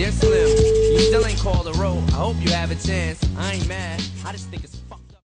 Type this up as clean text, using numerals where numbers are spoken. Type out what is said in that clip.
Dear Slim, you still ain't called a roll. I hope you have a chance. I ain't mad. I just think it's